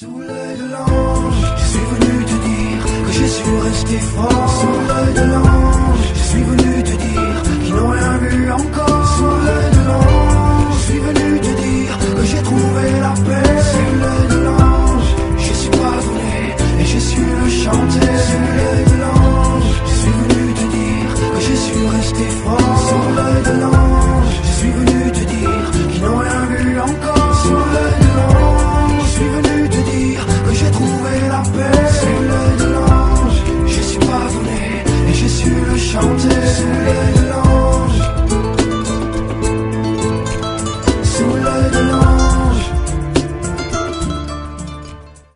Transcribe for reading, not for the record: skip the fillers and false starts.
Sous l'œil de l'ange, je suis venu te dire que j'ai su rester fort. Sous l'œil de l'ange, je suis venu te dire qu'ils n'ont rien vu encore. Sous l'œil de l'ange, je suis venu te dire que j'ai trouvé la paix. Sous l'œil de l'ange, je suis pardonné et j'ai su le chanter. Sous l'œil de l'ange, je suis venu te dire que j'ai su rester fort. Sous l'œil de l'ange, je suis venu te dire qu'ils n'ont rien vu encore. Sous l'œil de l'ange, je suis venu te dire que j'ai trouvé la paix. Sous l'œil de l'ange, je suis pardonné et j'ai su le chanter.